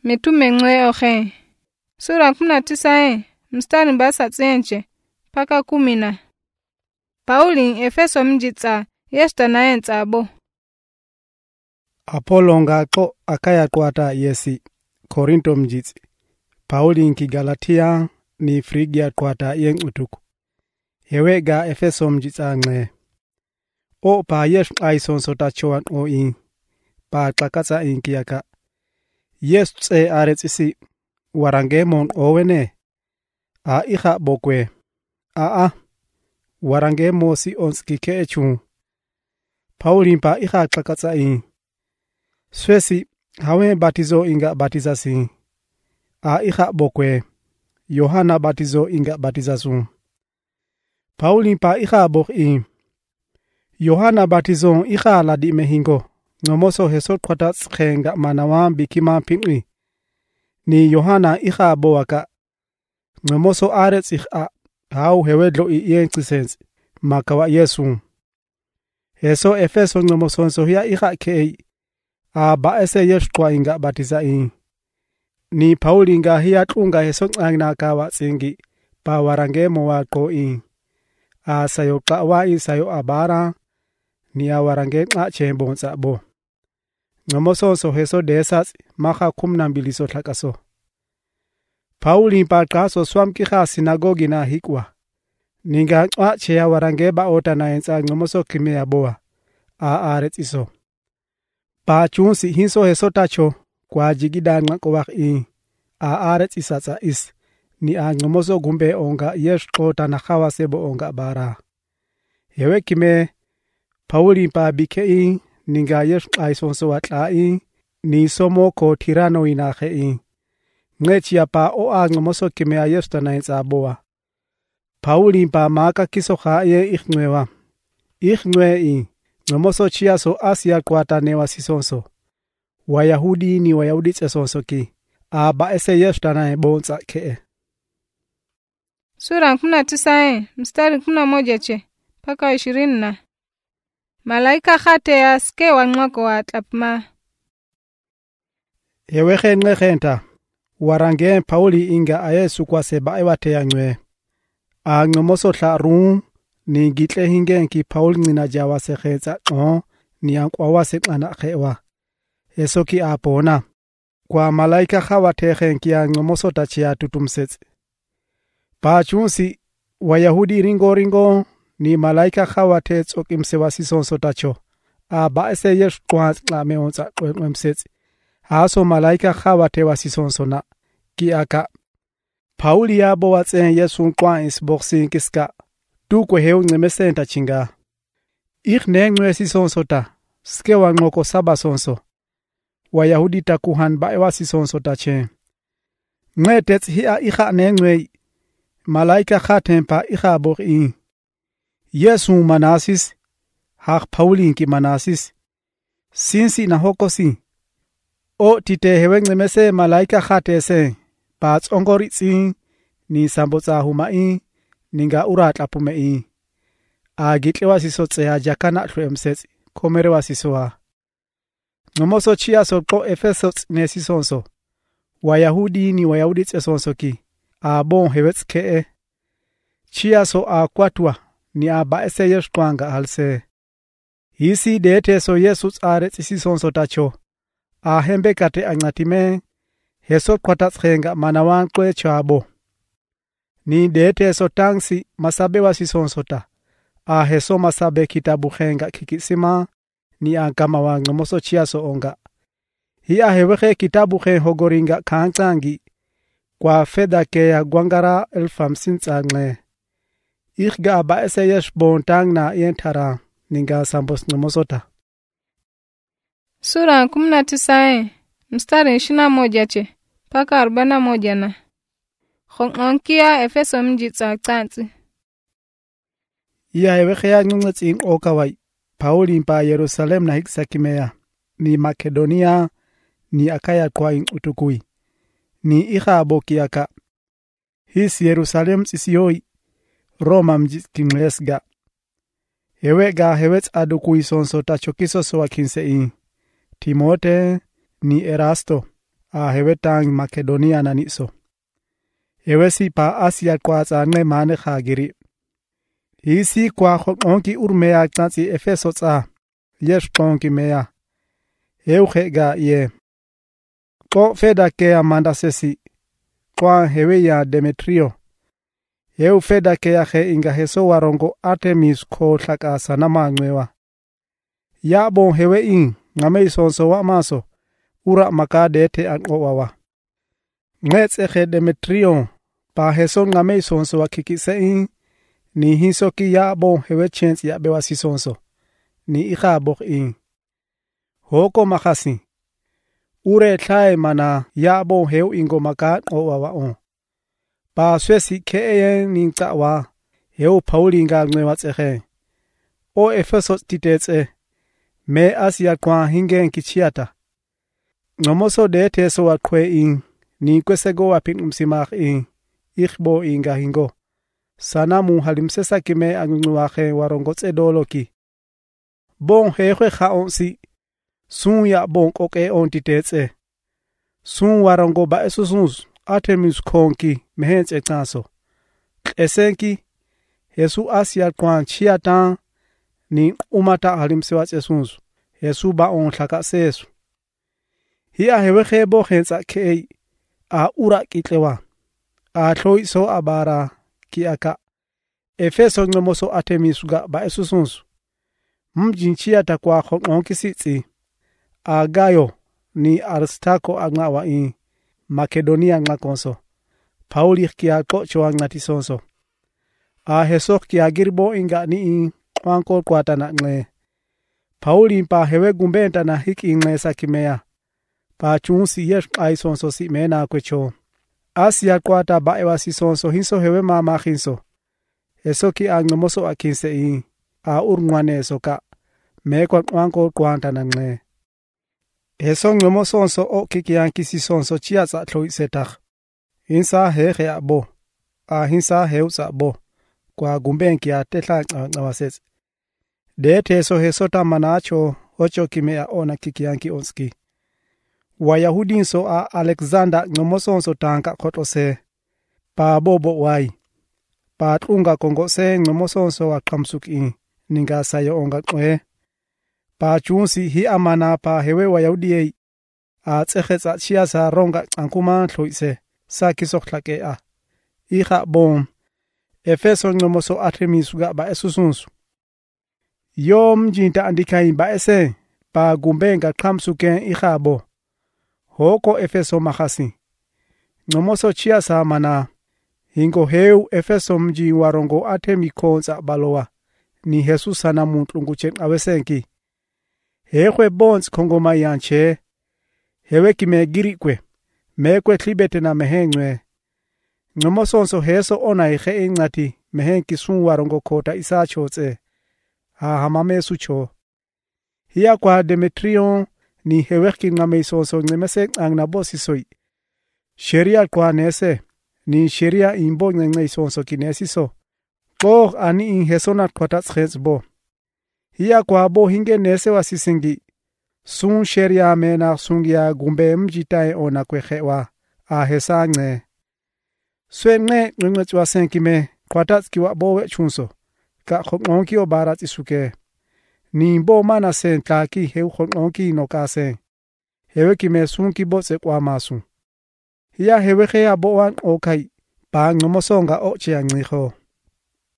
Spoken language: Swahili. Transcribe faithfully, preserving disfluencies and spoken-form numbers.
Mitume ng'we ohe. Sura kumi na tisa mstari mbasa tsenche paka kumi na. Pauli Efeso mjitsa yesta na entsabo. Apolo ngaxo akayaqwata yesi Korinto mjitsi. Pauli nki Galatia ni Frigia qwata yenqutuku. Yewega Efeso mjitsa ngxe. O pa yesh aisonso tachoan o in. Pa xakatsa inkiyaka. Yes tse aretsisi warangemon owene. A iha bokwe. A a. Warangemo si onskike echun. Pauli pa iha xakatsa in. Swesi hawe batizo inga batizasi. A iha bokwe. Yohana batizo inga batizasun. Pauli pa iha bok in. Yohana batizo iha ladi mehingo. Nomoso hesot kwata tskhenga manawam bikima pinwi. Ni Yohana iha boaka. Nomoso arets iha. Hau hewedlo i yentsisensi. Makawa Yesu. Heso Efeso nomoso nsohia iha kei. A ba ese yeshkwa inga batiza in. Ni Pauli nga hiya tunga heso ngana kawa tsingi. Pa warangemo wako in. A sayo kawa in sayo abara. Ni a warange nga chembonsa bo. Nomoso so heso desas maka kumna mbiliso tlakaso. Pauli pa kaso swamkiha sinagogi na hikwa. Ninga nga chea warange ba ota na ensa nomoso kimea boa. A aret iso. Pa chunsi hinso heso tacho kwa jigida nga kwak in. A aret isatsa is. Ni a nomoso gumbe onga yesh kota na kawa sebo onga bara. Yewe kime Pauli pa bike in. Ninga yesh aisonso watla in. Ni somo ko tirano inahe in. Ngechia pa o a nomoso kime a yesh tana ensa boa. Pauli pa maka kiso hae ikhnewa. Ikhnewe in. Nomoso chia so asia kwata newa sisonso. Wayahudi ni Wayahudi tsesonso ki. A ba ese yeshtana e bonsa ke. Sura kumi na tisa mstari kumi na moja che paka ishirini na. Malaika khate aske wanqoko watlapma. Ewehe ngekhenta. Warange Pauli inga ayesu kwa seba ewate yangwe. A nomoso tlaru. Ni gitle hinge ki Paul nina jawa se khetsa o ni ankwa wase ana khewa eso ki apona kwa malaika khawa thekhen ki angomoso tachia tutumsets pa chunsi Wayahudi ringo ringo ni malaika khawa thets okimse wasisonso tacho a ba ese yesh kwat la meonsa kwemsets aso malaika khawa the wasisonso na ki aka Pauli ya bo watsen yesun kwa is boxing kiska tu kwe heu ngemesenta chinga. Ich nengwe si sonso ta. Ske wangoko saba sonso. Wayahudi takuhan ba ewa si sonso ta chen. Nge tets hiya iha nengwe. Malaika khatempa iha bok in. Yesu manasis. Hak Pauli inki manasis. Sinsi na hoko si. O tite hewe ngemese malaika khatese. Pats ongoritsi. Ni sambotsa huma in. Ninga urat lapume i. A gitle wasiso tsea jakana tlwemsets komere wasisoa. Nomoso chia so ko Efeso nesisonso. Wayahudi ni Wayahudi tsesonso ki. A bon hewets ke. Chia so a kwatwa ni a ba ese yesh kwanga halse. Hisi dete so Yesus arets isisonso tacho. A hembe kate angatime. Heso kwatats khenga manawan kwe chabo. Ni dete so tangsi masabe wasisonso ta. A heso masabe kitabu khenga kikisima. Ni ankama wa ngomoso chia so onga. Hi a hewehe kitabu khen hogoringa kanchangi. Kwa feda ke ya gwangara elfam sinsangle. Ikhga ba ese yesh bontang na yentara. Ninga sambos ngomoso ta. Sura kumi na tisa mstari ishirini na moja che paka arobaini na moja na. Khonkia Efeso mjitsa tsansi. Ya ewe khaya ngungtsi okawai. Pauli mpa Yerusalem na hiksakimea. Ni Makedonia ni Akaya kwa utukui. Ni iha bokiaka. His Yerusalem sisiyoi. Roma mjitkinglesga. Ewe ga hewets adukui sonso tachokiso soa kinse in. Timote ni Erasto. a hewe tang Makedonia na niso. Hewe si pa Asia kwa tsa nge mane khagiri. Hisi kwa khonki urmea tsansi Efeso tsa yesh tonki mea. Heu khega ye. Ko feda ke amanda sesi. Kwa hewe ya Demetrio. Heu feda ke ya khe inga heso warongo Artemis ko tlaka sanama ngwewa. Ya bon hewe in ngame isonso wa maso. Ura makade te anko wawa. Ngets eche Demetrio. Pa heso ngame isonso wa kikise in. Ni hiso ki ya bon hewe chance ya bewa sisonso. Ni ikha bok in. Hoko makasi. Ure tlai mana ya bon heu ingo maka o wawa on. Pa swesi kee ni ntawa. Heu Pauli nga ngwewa tseche. O Efeso titetse. Me Asia kwa hinge nkichiata. Ngomoso de teso wa kwe in. Ni kwesego wa pin umsimach in. Ichbo inga hingo. Sanamu halimsesa kime angunguwache warongotse doloki. Bon hewe kha onsi. Sun ya bon koke on titetse. Sun warongo ba esusunus. Artemis konki mehense tanso. Esenki. Yesu Asia kwa chiatan. Ni umata halimsewa esunus. Yesu ba on tlaka sesu. Hiya hewe khebo hensa kei. A ura kitlewa. A tloi so abara. Ki aka Efeso ngomoso Artemis ga ba esusunsu. Mjinchia takwa khonki sitsi. Agayo ni Aristarko agnawa in Makedonia ngakonso. Pauli ki ako chwa ngatisonso. A hesok ki agirbo inga ni in wanko kwata na ngle. Pauli pa hewe gumbenta na hiki ingle sakimea. Pa chunsi yesh aisonso si mena kwecho. Asia kwata ba ewa sisonso hinso hewe mama hinso. Eso ki angmoso akinse in. A urngwane eso ka. Mekwa wanko kwanta na ngle. Eso ngmoso onso o kiki anki sisonso chia sa tloi setak. Hinsa hehe abo. A hinsa heusa abo. Kwa gumbenki a tetla ngawasets. De teso heso tamanacho ocho kimea ona kiki anki onski. Wayahudi so a Alexander ngomoso so tanka khotose pa bobo wai pa tunga kongo se ngomoso so wa kamsuki ninga sayo onga kwe pa chunsi hi amana pa hewe Wayahudi a tsekhetsa chia sa ronga ankuma hloise sa kisokhlake a ikha bom Efeso ngomoso Artemis ga ba esusunsu yom jinta andikai ba ese pa gumbenga kamsuke ikhabo Hoko Efeso makasi. Ngomoso chia sa mana. Hingo heu Efeso mji warongo Artemi konza balowa. Ni Jesus sana muntlungu chen awesenki. Hewe bonds kongo mayanche. Hewe kime girikwe. Mekwe klibete na mehengwe. Ngomoso onso heso ona ihe ingati. Mehenki sun warongo kota isa chote. Ha hamame sucho. Hiya kwa Demetrion. Ni heweki ngame isonso ngemese ang nabosisoi. Sheria kwa nese. Ni sheria imbo ngame isonso kinesiso. Koh ani in hesonat kotats khetsbo. Hiya kwa bo hinge nese wasisingi. Sun sheria mena sungia gumbe mjitae ona kwekhewa. A hesange. Swenne ngwechwa senkime kotats kiwa bowe chunso. Ka khonki o barat isuke. Ni bo mana sen tlaki heu khonki no kase. Hewe kime sunki bo se kwa masu. Hiya hewe khea bo wan okai. Pa ngomosonga o chia ngikho.